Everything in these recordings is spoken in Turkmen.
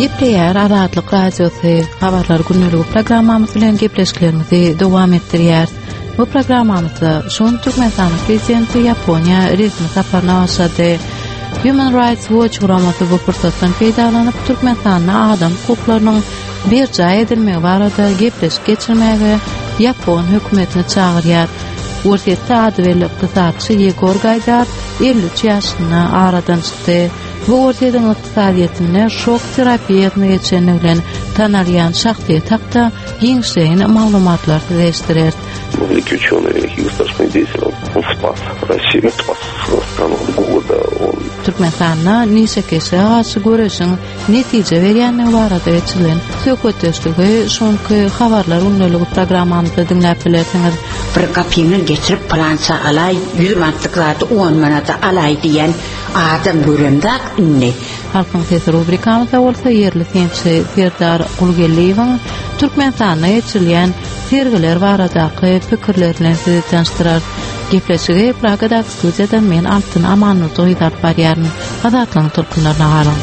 Gepleyer Azatlyk Radiosu habarlar günlüğü programmamız bilen gepleşiklerimizi dowam etdirýär. Bu programmamyzda şol Türkmenistan prezidenti Yaponiýa resmi saparyna başlady. Human Rights Watch guramasy bu pursatdan peýdalanyp Türkmenistanyň adam hukuklarynyň bir jaý edilmegi barada gepleşik geçirmäge Yapon hökümetini çagyrýar. Ortaýa ady we ykdysatçy Yegor Gaydar 53 ýaşyna aradan çykdy. Bu ortaýdan ykdysadyetine şok terapiýasyna geçeni bilen tanalýan şahsiýet hakda giňişleýän maglumatlar beýleşdirer. Великий ученый, великий государственный деятель, он спас Россию, спас страну от голода. Türkmenistana nice kişi karşı görüşün netice berýänligi barada geçilen söhbetleşigi şonky habarlar ünlüligi programmamyzda dinläp bilersiňiz. Bir kapyny geçirip plança alay 100 manatlyk zaty 10 manata alay diýen adam göremdak ünni. Halkyň sesi rubrikamyzda bolsa yerli sençi Serdar Gulgelliýewiň Türkmenistana geçilen sergiler baradaky pikirlerini sizi tanıştyrar. Gepleşigi Pragada studiýadan men Altyn Amannow ýyzap barýaryn. Azatlyň türkmenlerine galan.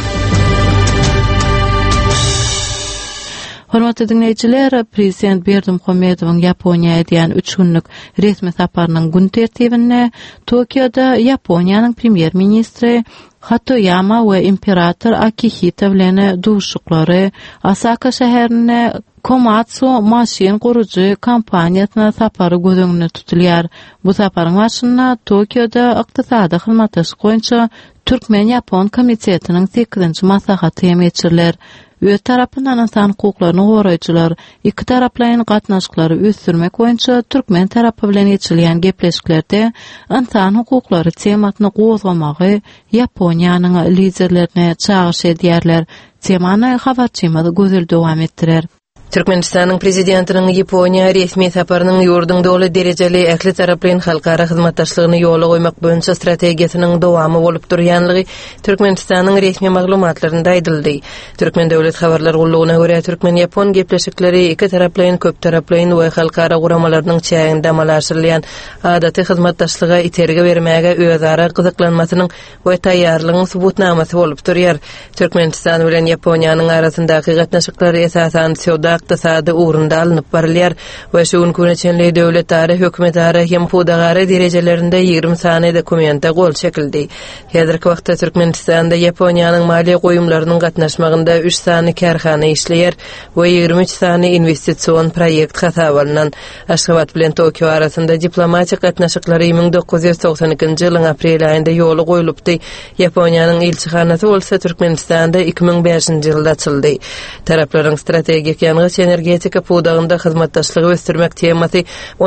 Hormatly dinleýijiler, Prezident Berdimuhammedowyň Yaponiýa edýän 3 günlük resmi saparynyň gün tertibine Tokioda Yaponiýanyň premier ministri Hatoyama we imperator Akihito bilen duşuklary Osaka şäherine Komatsu maşin gurucu kampaniýasyna sapary gözüňde tutulýar. Bu saparyň başynda Tokioda ykdysady hyzmatlaş goýunça Türkmen-Yapon komitetiniň 8-nji maslahaty ýetirler. Öz tarapyndan insan hukuklaryny goraýjylar iki taraplaryň gatnaşyklary ösdürmek boýunça Türkmen tarapy bilen geçirilýän gepleşiklerde insan hukuklary tematyny gozgamagy Yaponiýanyň liderlerine çağrış edýärler. Temany habarçymyz gözel dowam etdirer. Türkmenistanyň prezidentiniň Yaponiýa resmi saparynyň ýurdun dowly derejeli ähli taraplaryň halkara hyzmatdaşlygyny ýola goýmak boýunça strategiýasynyň dowamy bolup durýanlygy Türkmenistanyň resmi maglumatlarynda aýdyldy. Türkmen döwlet habarlar gullugyna görä Türkmen-Yapon gepleşikleri iki taraplaryň köp taraplaryň we halkara guramalarynyň çäginde amalaşdyrylýan adaty hyzmatdaşlyga iterge bermäge özara gyzyklanmasynyň we taýýarlygynyň subutnamasy bolup durýar. Türkmenistan bilen Yaponiýanyň arasyndaky gatnaşyklary esasan söwda ykdysady ugrunda alınıp barylýar we şu günçenli döwletlere, hökümetlere hem hudagary derejelerinde 20 sany dokumenta gol çekildi. Häzirki wagtda Türkmenistanda Yaponiýanyň maliýe goýumlarynyň gatnaşmagynda 3 sany karhana işleýär we 23 sany investisiýon proýekt hasaplanan. Aşgabat bilen Tokio arasynda diplomatik gatnaşyklary 1992-nji ýylyň aprel aýynda ýoly goýulupdy. Yaponiýanyň elçihanasy bolsa Türkmenistanda 2005-nji ýylda açyldy. Taraplaryň strategik energetika pudagynda hyzmatdaşlygy ösdürmek temasy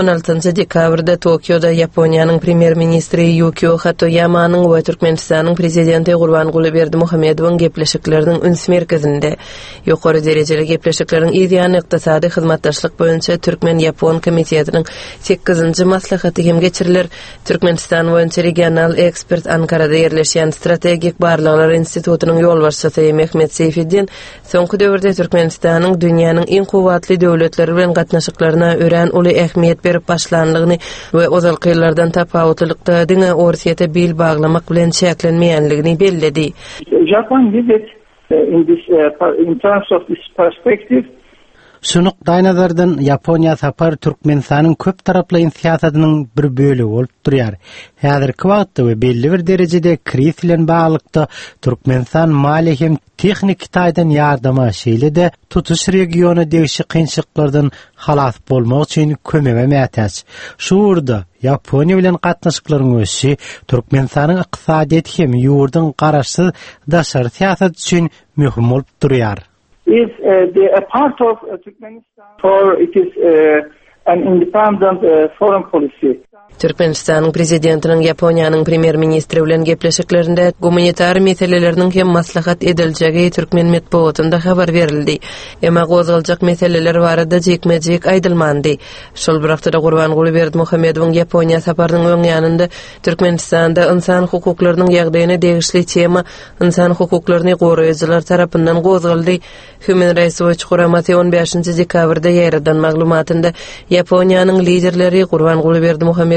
16 dekabrda Tokioda Yaponiýanyň premier ministri Yukio Hatoyamanyň we Türkmenistanyň prezidenti Gurbanguly Berdimuhammedowyň gepleşikleriniň üns merkezinde ýokary derejeli gepleşikleriniň ideýany ykdysady hyzmatdaşlyk boýunça Türkmen-Yapon komitetiniň 8-nji maslahaty hem geçirilir. Türkmenistan boýunça regional ekspert Ankarada ýerleşýän strategik barlyklar institutynyň ýolbaşçysy Mehmet Seyfiddin soňky döwürde Türkmenistanyň dünýäniň en kuwatly döwletleri bilen gatnaşyklaryna ören uly ähmiýet berip başlandygyny we ozalkylardan tapawutlykda diňe ortaýa bil baglamak bilen çäklenmeýänligini belledi. Japan did it in terms of this perspective. Şunuk daýnazardan Yaponiýa sapar Türkmenistanyň köp taraply siýasatynyň bir bölegi bolup durýar. Häzirki wagtda we belli bir derejede kriz bilen baglykda Türkmenistan maliýe hem tehnik taýdan ýardama şeýlede tutuş regiony degişi kynçyklardan halas bolmak üçin kömege mätäç. Şu urda Yaponiýa bilen gatnaşyklaryň ösü Türkmenistanyň ykdysadyet hem ýurdun garaşy daşary siýasat üçin möhüm bolup durýar. Is a part of Turkmenistan for it is an independent foreign policy. Türkmenistanyň prezidentiniň Yaponiýanyň premier ministri bilen gepleşiklerinde gumanitar meseleleriniň hem maslahat ediljegi Türkmen medeniýetinde habar berildi. Emma gozgaljak meseleler barada jekmejek aýdylmandy. Şol wagtda Gurbanguly Berdimuhammedowyň Yaponiýa saparynyň öň ýanynda Türkmenistanda insan hukuklarynyň ýagdaýyna degişli tema insan hukuklaryny goraýjylar tarapyndan gozgaldy. Human Rights Watch guramasy 15-nji dekabrda ýaradan maglumatynda Yaponiýanyň liderleri Gurbanguly Berdimuhammedowyň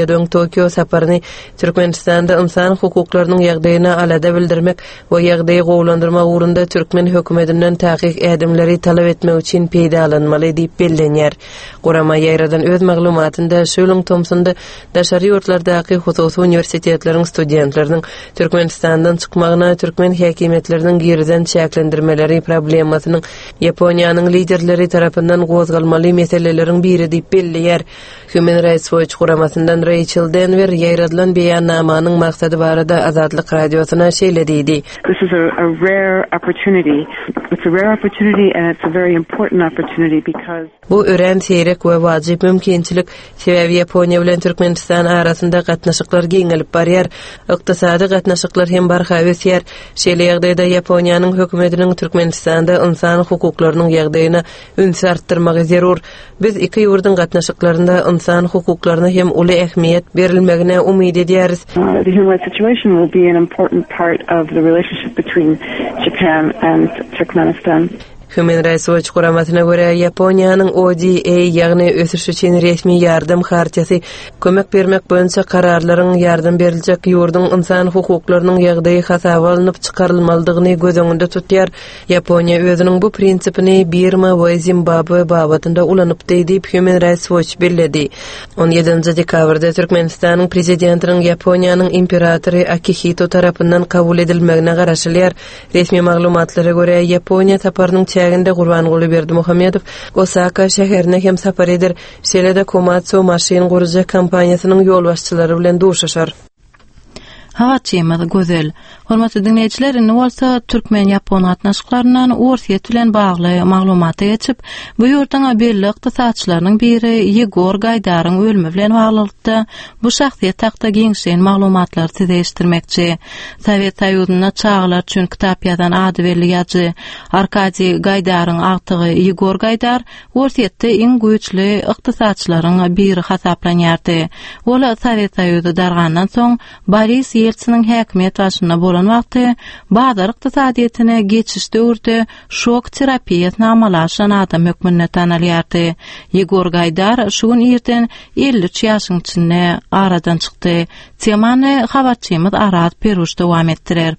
Turkmeniyadanyň Tokyo saparyny Türkmenistanda insan hukuklarynyň ýagdaýyna alada bildirmek we ýagdaýy gowlandyrmak ugrunda Türkmen hökümetinden taýyk ädimleri talap etmek üçin peýdalanmaly diýip bellenýär. Gurama ýaýradan öz maglumatynda Sherlock Thompson'da daşary ýurtlardaky hususy universitetleriň studentleriniň Türkmenistandan çykmagyna Türkmen häkimetleriniň giriden çäklendirmeleri problemasynyň Ýaponiýanyň liderleri tarapyndan gozgalmaly meseleleriň biri diýip bellenýär. Human Rights Watch guramasyndan Rachel Denver ýaýradylan beýannamanyň maksady barada Azadlyk radiosyna şeýlediydi. This is a rare opportunity. It's a rare opportunity and it's a very important opportunity because bu ören seyrek we wajyp mümkinçilik sebäbi Ýaponiýa bilen Türkmenistan arasynda gatnaşyklar giňelip barýar. Ykdysady gatnaşyklar hem barha ösýär. Şeýle ýagdaýda Ýaponiýanyň hökümetiniň Türkmenistanda insan hukuklarynyň ýagdaýyna ünsü artdyrmagy zerur. Biz iki ýurdun gatnaşyklarynda insan hukuklaryna hem uly ähmiýet berilmegine umyt edýäris. The human rights situation will be an important part of the relationship between Japan and Turkmenistan. Human Rights Watch guramasyna görä Ýaponiýanyň ODA ýagny ösüş üçin resmi ýardym hartyasy kömek bermek boýunça kararlaryň ýardym beriljek ýurdun insan hukuklarynyň ýagdaýy hasaby alınıp çykarylmalydygyny göz öňünde tutýar. Ýaponiýa özüniň bu prinsipini Birma we Zimbabwe babatynda ulanypdy diýip Human Rights Watch belledi. 17 dekabrda Türkmenistanyň prezidentiniň Ýaponiýanyň imperatory Akihito tarapyndan kabul edilmegine garaşylýar. Resmi maglumatlara görä Ýaponiýa saparynyň Şäherinde Gurbanguly Berdimuhammedow Osaka şäherine hem sapar eder. Şeýle-de Komatsu maşyn gurujak kompaniýasynyň ýolbaşçylary bilen duşaşar. Hawatçymyz gözel. Hormatly dinleýijiler, indi bolsa Türkmen-Ýapon gatnaşyklarynyň ursiýet bilen bagly maglumaty geçip, bu ýurtdan belli ykdysaçylarynyň biri Yegor Gaydaryň ölümi bilen baglykda bu şahsiýet hakda giňşen maglumatlary size eşitdirmekçi. Sowet Soýuzyna çağlar üçin kitap ýazan ady belli ýazy Arkadiy Gaydaryň agtygy Yegor Gaydar ursiýetde iň güýçli ykdysaçylaryň biri hasaplanýardy. Ola Sowet Soýuzy dargandan soň Boris Yeltsiniň häkimet başynda bolan wagty bazar ykdysadyetine geçiş döwründe şok terapiýasyny amalaşan adam hökmünde tanalýardy. Yegor Gaydar şu gün ýerden 53 ýaşyň içinde aradan çykdy. Temany hawatçymyz Arat Peruş dowam etdirer.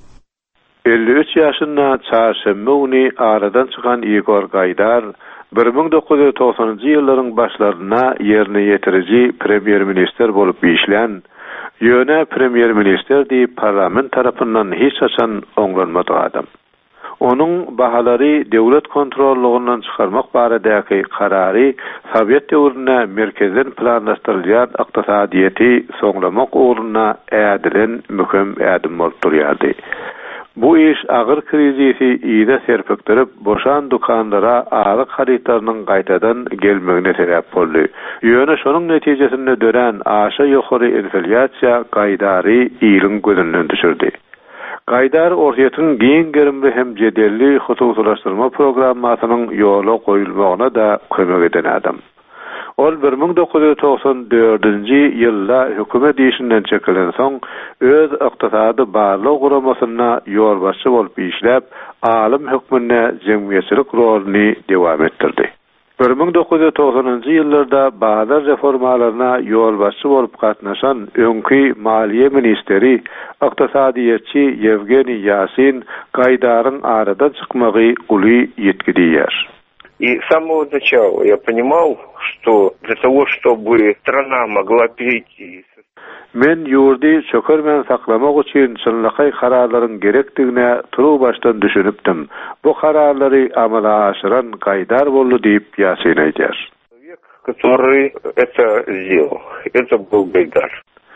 53 ýaşynda çarşamba güni aradan çykan Yegor Gaydar 1990-njy ýyllaryň başlaryna ýerine ýetiriji premier minister bolup işlän ýöne premier minister diýip parlament tarapyndan hiç açan oňlanmady adam. Onuň bahalary döwlet kontrollugyndan çykarmak baradaky karary Sowet döwrüne merkezden planlaşdyrylýan ykdysadyety soňlamak ugruna ädilen möhüm ädim bolup durýardy. Bu iş agyr krizisi ýa-da serpekdirip boşan dukanlara alyk haritlarynyň gaýtadan gelmegine sebäp boldy. Ýöne şonuň netijesinde dören aşa ýokary infляsiýa Gaydary ýylyň gözünden düşürdi. Gaydar orsiýetin giň gerimli hem jedelli hususlaşdyrma programmasynyň ýola goýulmagyna da kömek eden adam. Ol 1994-nji ýylda hökümet işinden çekilen soň öz ykdysady barlyk guramasyna ýolbaşçy bolup işläp, alim hökmüne jemgyýetçilik roluny dowam etdirdi. 1990-njy ýyllarda bazar reformalaryna ýolbaşçy bolup gatnaşan öňki maliýe ministeri ykdysadyýetçi Yevgeniy Yasin Gaydaryň aradan çykmagy uly ýetgidýär. И с самого начала я понимал, что для того, чтобы страна могла перейти... Men ýurdy çökermen saklamak üçin çynlyky kararlaryň gerekdigine turu başdan düşünüpdim. Bu kararlary amala aşyran Gaydar boldy diýip Yasin aýdýar. Который это сделал. Это был Гайдар.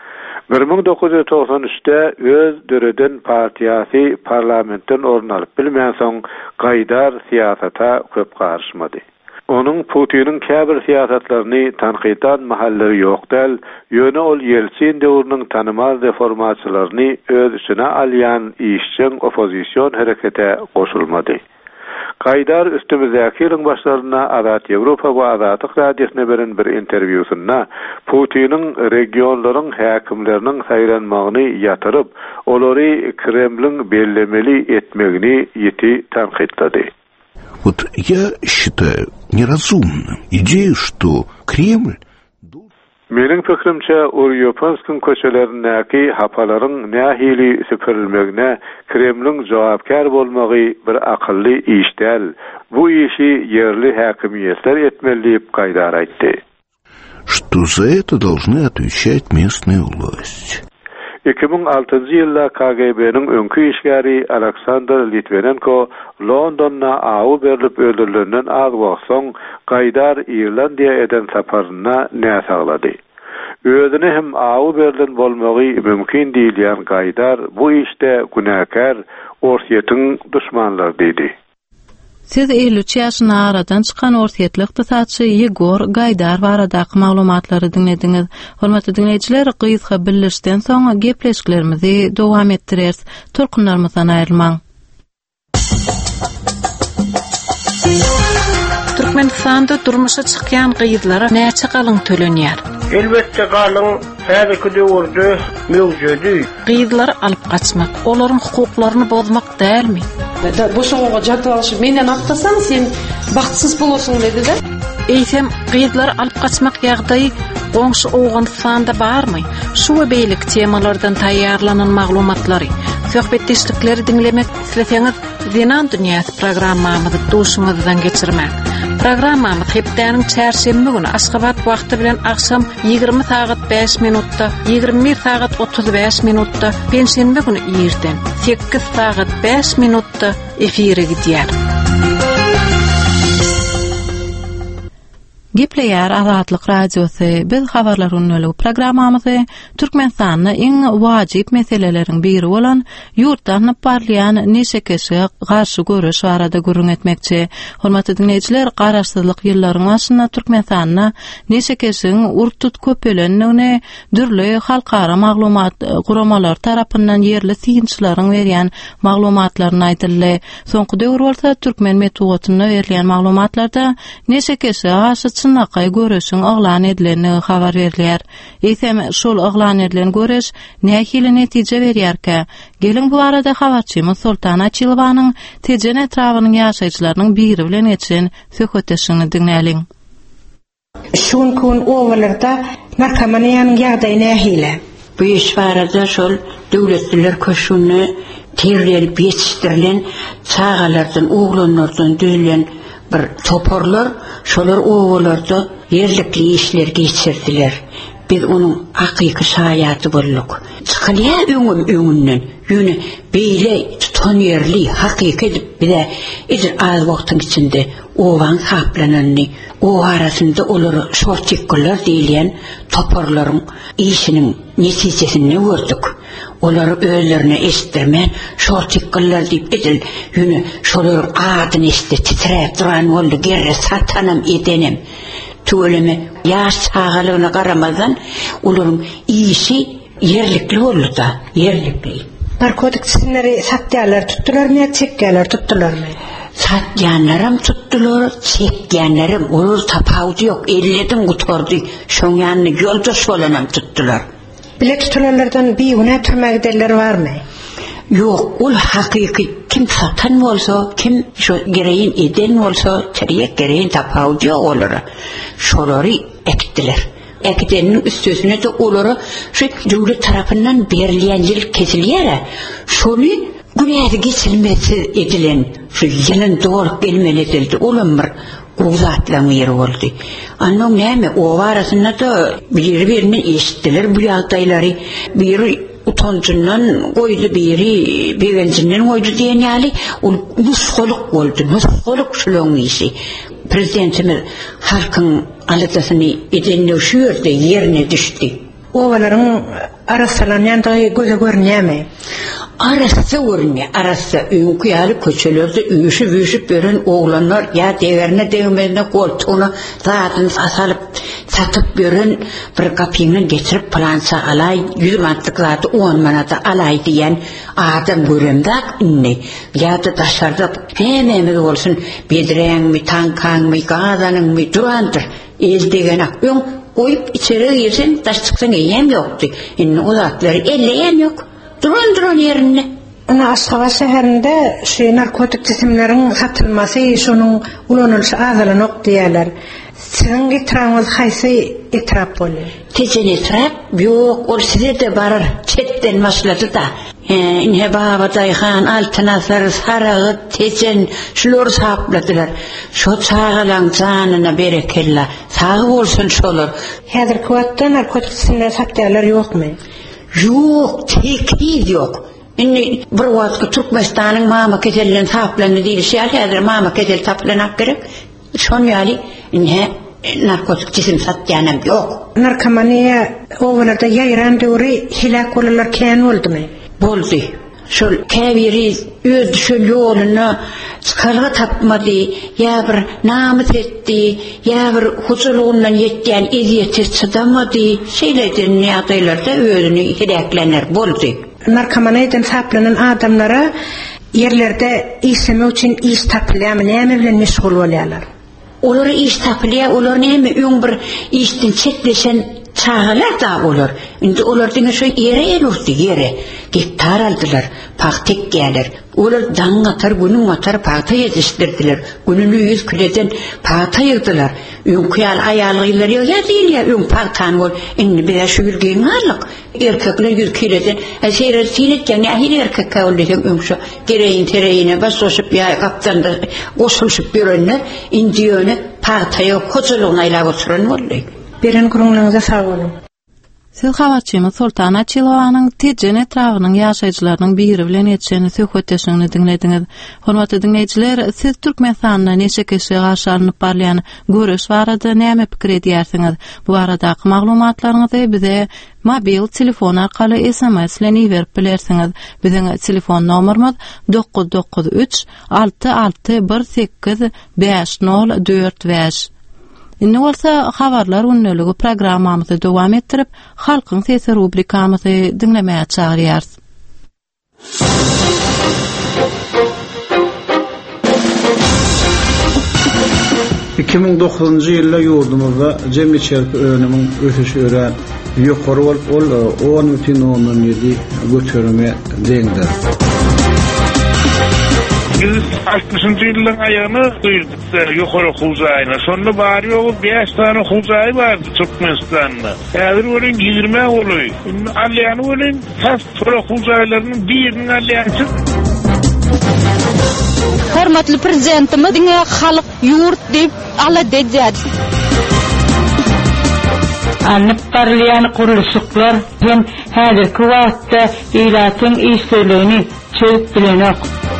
1993-de öz döreden partiýasy parlamentden orun alyp bilmän soň Gaydar siýasata köp garşmady. Onuň Putiniň käbir siýasatlaryny tanqydan mahalleri ýok däl, ýöne ol Yeltsin döwrüniň tanymaz reformaçylaryny öz içine alýan işçiň opozisiýon herekete goşulmady. Gaydar üstümüzdäki ýylyň başlaryna Azat Ýewropa we Azatlyk radiosyna beren bir interwýusynda Putiniň regionlaryň häkimleriniň saýlanmagyny ýatyryp, olary Kremliň bellemeli etmegini ýeti tanqytlady. Вот я считаю неразумным идею, что Кремль... Mening fikrimçe Uryopanskın köçelerindäki hapaların nähili süpürilmegine Kremlin jogapkar bolmagy bir akılly iş däl. Bu işi yerli häkimiýetler etmeli diýip gaýdar aýtdy. Что за это должны отвечать местные власти. 2006 ýylda KGB'nin öňkü işgäri Aleksandr Litvenenko Londonna awy berilip öldürilenden az wagt soň gaýdar İrlandiýa eden saparyna näsaglady. Özüne hem awy berilen bolmagy mümkin diýilýän gaýdar bu işde günäkär orsiýetin düşmanlary diýdi. Siz 53 ýaşyna aradan çykan orsiýetli ykdysaçy Yegor Gaydar baradaky maglumatlary dinlediňiz. Hormatly dinleýijiler, gyýyska birleşden soň gepleşiklerimizi dowam etdirýäris. Turkunlarymyzdan aýrylmaň. Türkmenistanda durmuşa çykýan gyýyzlara näçe galyň tölenýär? Elbette galyň häzirki döwürde mewjudi. Gyýyzlar alyp gaçmak, olaryň hukuklaryny bozmak dälmi? Bu soňga jatap alyp menden atlasaň sen bagtsyz bolarsyň dedi-de. Eýsem gyýyzlar alyp gaçmak ýagdaýy goňşy Owganystanda barmy? Şu we beýlik temalardan taýýarlanan maglumatlary, söhbetdeşlikleri dinlemek isleseňiz, Zenan Dünýäsi programmamyzy duşuňyzdan geçirmek. Programmamyz hepdäniň çärşembe güni Aşgabat wagty bilen akşam 20 saat 5 minutda, 21 saat 35 minutda, penşembe güni ýerden 8 saat 5 minutda efire gidýär. Gepleýär Azatlyk radiosy. Biz habarlaryň öňe programmamyzy Türkmenistanyň iň wajyp meseleleriň biri bolan ýurtdan parlayan neşe kişi garşy görüş barada gurrun etmekçi. Hormatly dinleýijiler, garaşsyzlyk ýyllaryň başynda Türkmenistanyň neşe kişiň urtut köpelenine dürli halkara maglumat guramalar tarapyndan ýerli synçylaryň berýän maglumatlaryny aýdyldy. Soňky döwür bolsa türkmen metodyna berilýän maglumatlarda neşe kişi çynakay görüşüň aglan edileni habar berilýär. Eýsem şol aglan edilen görüş nähili netije berýärkä? Gelin bu arada habarçymyz Sultan Açylowanyň tejen etrawynyň ýaşaýjylarynyň biri bilen geçen söhbetleşigini dinläliň. Şunkun owalarda narkomaniýanyň ýagdaýy nähili? Bu iş barada şol döwletler köşüni terlerip ýetişdirilen çağalardan, oglanlardan düzülen bir toporlar, şolar owalarda yerlikli işler geçirdiler. Biz onun hakyky şaýaty bolduk. Çykylýar öňünden, ýöne beýle tutan yerli hakyky edip bize edir az wagtyň içinde owan saplananny, o arasynda olary şortçyklar diýilýän toporlaryň işiniň netijesini gördük. Olary özlerine estirmen şortçyklar diýip edil, ýöne şolar adyny estirip titrep duran boldy, gerre satanam edenim. Tölemi ýaş çağalygyna garamazdan olaryň işi yerlikli boldy da, yerlikli. Narkotik isimleri satýarlar, tutdularmy, çekýärler, tutdularmy? Satýanlaram tutdular, çekýänlerim ol tapawdy ýok, elledin gutardy, şoň ýanyny ýoldaş bolanam tutdular. Bile tutulanlardan bir güne türmekdeler barmy? Yok, ol hakyky kim satan bolsa, kim şu gereğin eden bolsa, teriyek gereğin tapawdy ýok olara. Şolary ekdiler. Ekdenin üstüne de olara şu döwlet tarapyndan berilýän ýyl kesilýär. Şoly günäde geçilmesi edilen, şu ýylyň dolup gelmeli edildi. Olamyr uzatlamy ýeri boldy. Annoň näme o arasynda da bir-birini eşitdiler bu ýagdaýlary. Biri utancından koydu, biri begencinden koydu diyen ýaly ol nusholuk boldy, nusholuk şolong işi. Prezidentimiz halkyň alatysyny edenle şu ýerde ýerine düşdi. Owalaryň arasalanýandy göze görnýärmi? Arası görünüyor, arası öňküýäli köçelerde üýüşüp beren oglanlar ýa dewerine degmezine koltuğuna zatyn asalyp satyp beren bir gapyny geçirip plança alay 100 manatlyk zaty 10 manata alay diýen adam göremdak inni ýa-da daşarda hememiz bolsun bedreňmi, tankaňmy, gazanyňmy durandyr eldegen akýon koyup içeri girsen taş çyksan ýem ýokdy. Inni o zatlary elleýän ýok. Duran yerine. Ana Aşgabat şäherinde şu narkotik cisimleriň satylmasy, şonuň ulanylşy azalanyk diýerler. Siziň gitiraňyz haýsy etrap bolu. Tejen etrap yok, ol size de barar. Çetten başladı da. İnhe baba dayhan altınaslar sarığı tejen şulor sapladılar. Şu sağalan canına berekella. Sağ olsun şolur. Hazır kuattan narkotiksinler satyalar yok mu? Yok, tekniz yok. İnni bir vaatki Türkmenistan'ın mama kesellerin saplanı değil. Hazır mama kesel saplanak gerek. Şon yali inhe narkotik cisim satyanım yok. Narkomaniya ovalarda yayran döwri hilak olalar kän oldu mu? Boldu. Şol käbiri öz şol yolunu çıkarga tapmadı, ya bir namaz etti, ya bir huzurluğundan yetken eziyeti çıdamadı. Şeylerden ne adaylarda özünü hilaklanır boldu. Narkomaniyadan saplanan adamlara yerlerde isemi için iş tapılayan näme bilen meşgul bolýarlar. Olar iş tapılya, olar näme öň bir işden çekleşen çağalar da olur. Indi olardan şu yere elurdu yere. Gittar aldılar, paktek gelir. Olar dan atar, günün atar, pakta yetiştirdiler. Gününü 100 kileden pakta yığdılar. Ön kıyal ayarlılar yok ya değil ya, ön paktan ol. Indi bir de şu yürgeyin allık. Erkekler 100 kileden. Şeyler sinetken ya her erkek kavuluyken ön şu gereğin tereğine baslaşıp ya kaptan da koşuluşup bir önler. Indi önü pakta yok, koçuluğuna ile oturan olayım. Beren kurulunuzda sağ olun. Siz havatçymyz Sultan Açylowanyň tejen etragynyň ýaşaýjylarynyň biri bilen etjeni söhbetleşigini dinlediňiz. Hormatly dinleýijiler, siz Türkmenistanyna neçe kişi garşy alynıp barlayan görüş barada näme pikir edýärsiňiz? Bu aradaky maglumatlaryňyzy bize mobil telefon arkaly SMS bilen iberip bilersiňiz. Biziň telefon nomerimiz 993 6618 5045. Indi bolsa habarlar unnölügi programmamyzy dowam etdirip, halkyň sesi rubrikamyzy dinlemäge çagyrýarys. 2009-njy ýylda ýurdumyzda jemgyýetçilik önümiň ösüşi ören ýokary bolup, ol 10,7 götürme deňdir. 60-njy ýylyň aýagyny duýduk ýokary huzayna. Şonda bary ýogy 5 tane huzay bardy Türkmenistanda. Häzir bolan 20 boly. Alýany bolan has huzaylarynyň birini alýançy. Hormatly prezidentimiz diňe halyk ýurt diýip ala dejär. Anıp barlayan kuruluşuklar hem häzirki wagtda ýylatyň işlerini çöp bilenek.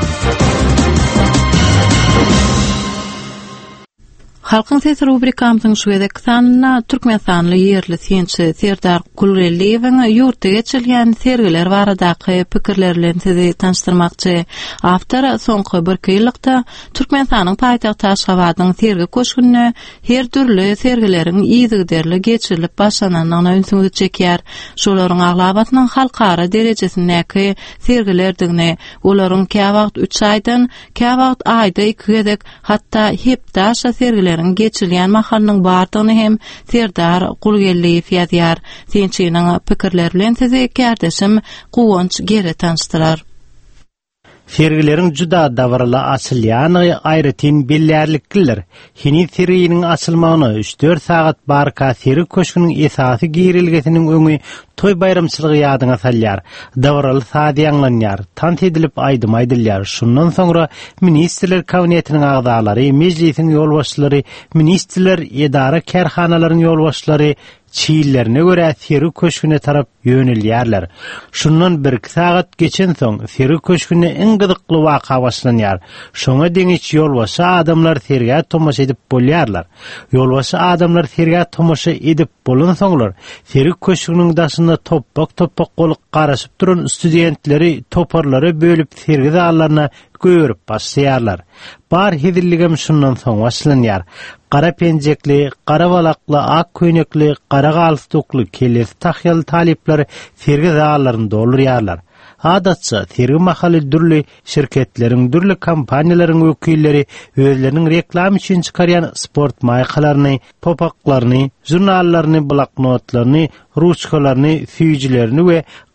Halkyň sesi rubrikamyzyň şu edeki sanyna Türkmenistanly ýerli siyinçi Serdar Gulreliýewiň ýurtda geçirilýän sergiler baradaky pikirler bilen sizi tanıştyrmakçy. Awtor soňky bir ýylykda Türkmenistanyň paýtagty Aşgabatyň sergi köşkünde her türlü sergileriň ýygyderli geçirilip başlananyna ünsüňizi çekýär. Şolaryň aglabatynyň halkara derejesindäki sergilerdigine olaryň käwagt 3 aýdan, käwagt aýda 2 gedek, hatda hepdaşa sergiler geçilýän mahalnyň bardygyny hem Serdar Gulreliýew ýazýar. Sençiniň pikirleri bilen sizi kärdeşim Guwanç geri tanıştyrar. Sergileriň juda davrly açylýany aýratyn bellärlikler. Hini sergiýiniň açylmagyny 3-4 sagat barka sergi köşküniň esasy girilgesiniň öňü toy bayramçylygy ýadyna salýar. Davrly sady ýanglanýar, tant edilip aýdym aýdylýar. Şundan soňra ministrler kabinetiniň agdalary, mejlisiň ýolbaşçylary, ministrler edara kärhanalaryň ýolbaşçylary çiýillerine görä sergi köşküne tarap ýönelýärler. Şundan 1-2 sagat geçen soň sergi köşküne iň gyzykly waka başlanýar. Şoňa deňiç ýolbaşy adamlar sergiä tomaşa edip bolýarlar. Ýolbaşy adamlar sergiä tomaşa edip bolan soňlar sergi köşküniň daşynda toppak bolup garaşyp duran studentleri toparlary bölüp sergi zallaryna görüp başlaýarlar. Bar hidilligem şundan soň başlanýar. Qara penjekli, qara balakly, ak köýnekli, qara galstukly keles tahyal talipler sergi zallaryny doldurýarlar. Adatça sergi mahaly dürli şirketleriň, dürli kompaniýalaryň ökülleri özleriniň reklam üçin çykarýan sport maýkalaryny, popaklaryny, jurnallaryny, bloknotlaryny, ruchkalaryny, süýjilerini we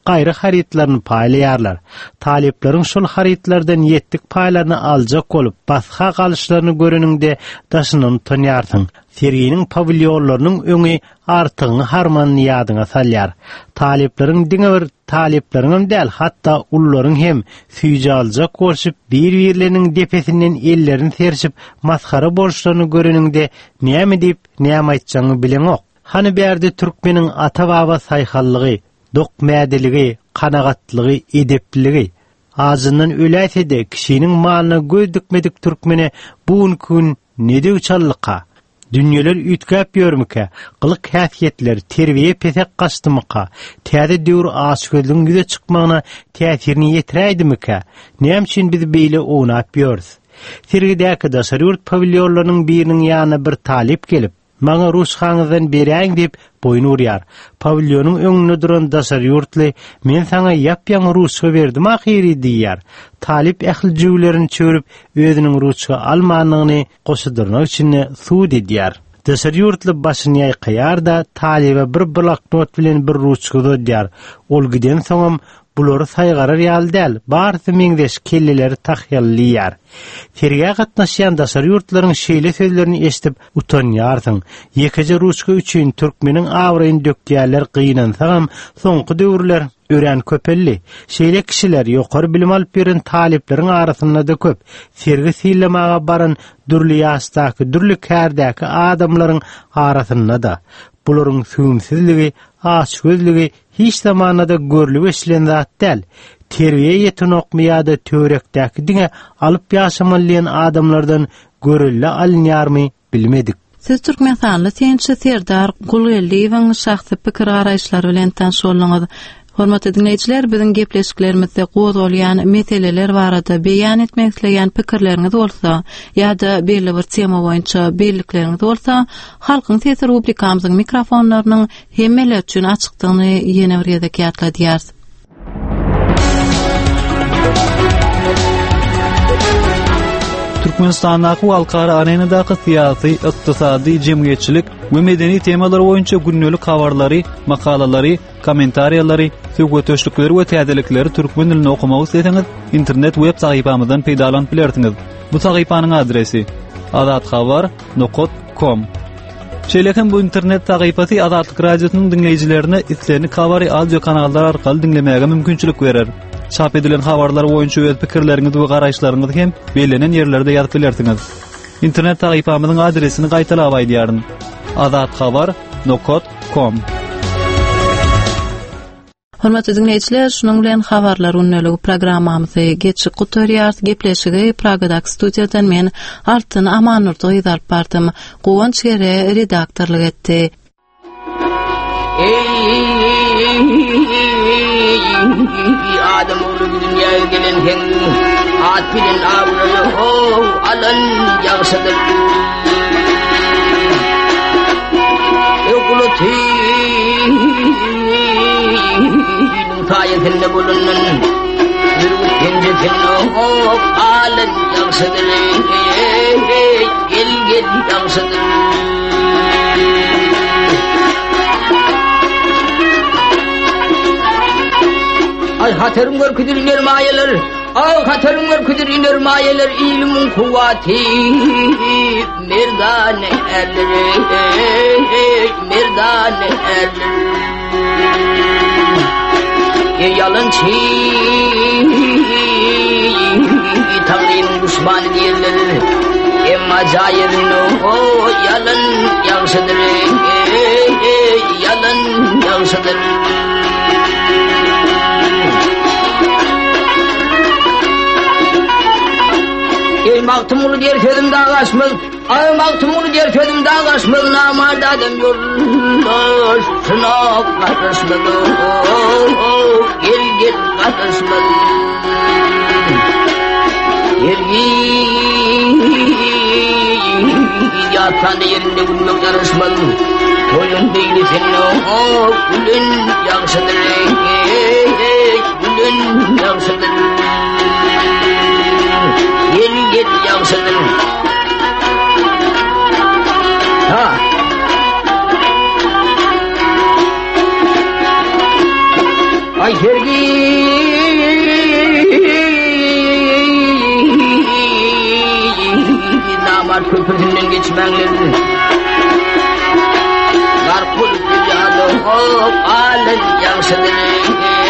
gaýry haritlaryny paýlaýarlar. Taleplerin şol haritlardan yetdik paýlaryny aljak bolup, basha galyşlaryny göreninde daşynyň tanýarsyň. Serginiň pavilyonlarynyň öňi artygyny harmanyny ýadyňa salýar. Taleplerin diňe bir taleplerin däl, hatda ullaryň hem süýje aljak bolşup, bir-birleriniň depesinden ellerini serşip, maskara bolşlaryny göreninde näme diýip, näme aýtjagyny bilenok. Hani bärde türkmeniň ata-baba saýhallygy, dokmädeligi, kanagatlygy, edepligi. Ağzından öläse-de kişiniň malyna göz dikmedik türkmene bugun nede uçallyka? Dünýeler ütgäp ýörmüke, gylyk häsiýetler, terbiýe pesek gaçdymyka, täze döwür aşgözlüň ýüze çykmagyna täsirini ýetiräýdimike? Näme üçin biz beýle ownap ýörüz? Sergidäki daşary ýurt pavilyonlarynyň biriniň ýanyna bir talip gelip, "Maňa ruçhaňyzdan beräň" diýip boyun urýar. Pavilyonyň öňünde duran daşary ýurtly, "Men saňa ýapýaň ruçha berdim ahyry" diýýär. Talip ähli jüwlerini çörüp, özüniň ruçha almanyny goşudurmak üçin suud edýär. Daşary ýurtly başyny ýaýkaýar da talibe bir bloknot bilen bir ruçha dödýär. Ol giden soňam bulary saýgarar ýaly däl, barysy meňdeş kelleleri tahyýallaýar. Tergiýe gatnaşýan daşary ýurtlaryň şeýle sözlerini eşitip utanýarsyň. Ýekeje ruçka üçin türkmeniň awraýyn dökýärler gynansaňam, soňky döwürler ören köpelli. Şeýle kişiler ýokary bilim alyp beren talipleriň arasynda da köp. Sergi silemaga baran dürli ýaşdaky, dürli kärdäki adamlaryň arasynda da. Bularyň sümsizligi, açgözligi hiç zamanada görülüp eşilen zat däl. Terbiýe ýetenokmyýa-da törekdäki diňe alyp ýaşamalyan adamlardan görülle alynýarmy bilmedik. Siz Türkmenistanly tençi Serdar Gulgelliýewiň şahsy pikir garaýşlary bilen tanşylyňyz. Hormatly dinleýijiler, biziň gepleşiklerimizde gozulýan meseleler barada beýan etmek isleýän pikirleriňiz bolsa, ýa-da belli bir tema boýunça beýlikleriniz bolsa, Halkyň Sesi rubrikamyzyň mikrofonlarynyň hemmeler üçin açykdygyny ýene bir ýerde ýatladýar. Türkmenistandaky halkara arenadaky syýasy, ykdysady, jemgyýetçilik we medeni temalar boýunça günnelik habarlary, makalalary, kommentariýalary, söhbetleşikleri we täzelikleri türkmen dilinde okumagy isleseňiz, internet web sahypamyzdan peýdalanyp bilersiňiz. Bu sahypanyň adresi azatxabar.com. Şeýlekem bu internet sahypasy Azatlyk radiosynyň dinleýijilerine islerini kabary audio kanallar arkaly dinlemäge mümkinçilik berer. Çap edilen habarlar boýunça öz pikirleriňiz we garaýşlaryňyzy hem belenen ýerlerde ýazyp bilersiňiz. İnternet sahypamyzyň adresini gaýtalap aýdýaryn. azatxabar.com. Hormatly dinleýijiler, şunuň bilen habarlar unneligi programmamyzy geçik gutarýar. Gepleşigi Pragadaky studiýadan men Altyn Amanurdy ýazyp bardym. Gowanç ýere redaktorlyk etdi. Adam oğlu dünyaya gelen hen at bilen avlıyor alan yağsadır yokulu tîn tayetinde bulunan yürütünce tinno alan yağsadır gel gel yağsadır ay hatırım var küdür iner mayeler ay hatırım var küdür iner mayeler ilmin kuvvati merdane erleri merdane erleri yalancı Tanrı'nın düşmanı diyorlar emma cayirin o yalan yansıdır yalan yansıdır ey maktumulu diğer sözümde ağaçmaz ay maktumulu diğer sözümde ağaçmaz namada adam yollar sınav kardeşmaz gel gel kardeşmaz yergi yatan yerinde bulmak karışmaz koyun değil senin o gülün yaksıdır gülün yaksıdır gel yaksıdır ha ay her Mangin Narkul Pijado Alan yang sendiri